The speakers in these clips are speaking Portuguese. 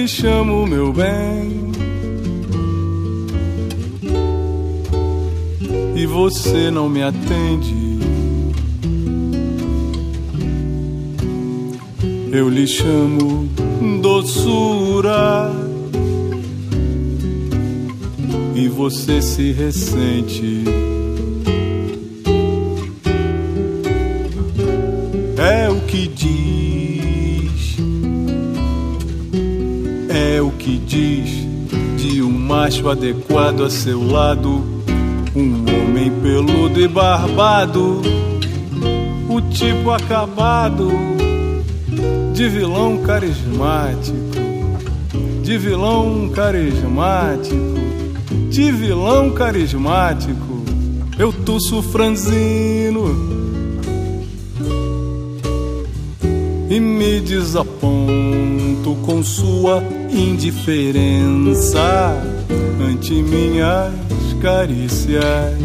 lhe chamo, meu bem, e você não me atende. Eu lhe chamo doçura e você se ressente. É o que diz, é o que diz de um macho adequado a seu lado, um homem peludo e barbado, o tipo acabado de vilão carismático, de vilão carismático, de vilão carismático. Eu tuço franzino e me desaponto com sua indiferença ante minhas carícias.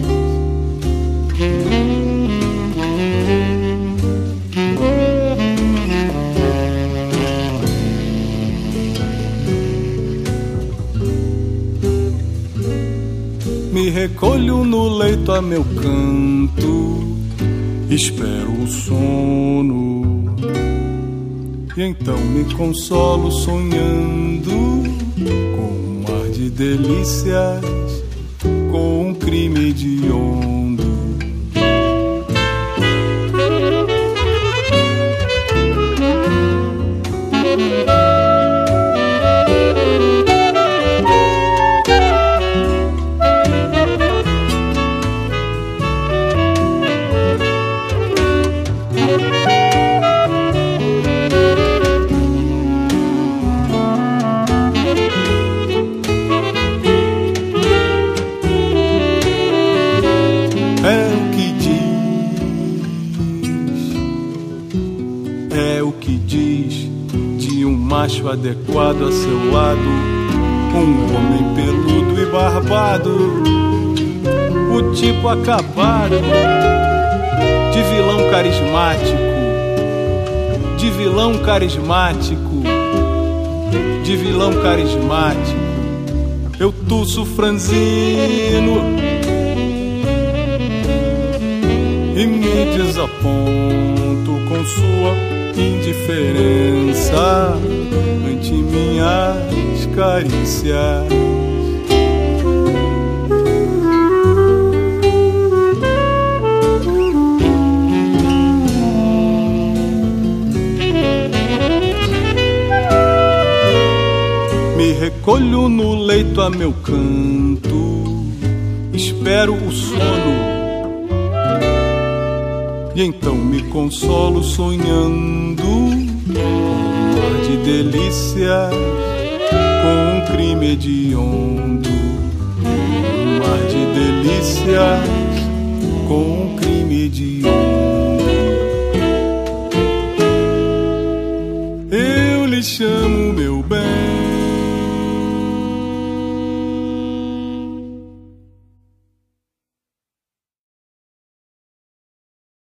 Me recolho no leito a meu canto, espero o sono, e então me consolo sonhando com um mar de delícias, com um crime hediondo. Macho adequado a seu lado, um homem peludo e barbado, o tipo acabado de vilão carismático, de vilão carismático, de vilão carismático. Eu tuço franzino e me desaponto com sua indiferença ante minhas carícias. Me recolho no leito a meu canto, espero o sono, e então me consolo sonhando com um mar de delícias, com um crime hediondo. Um mar de delícias, com um crime hediondo.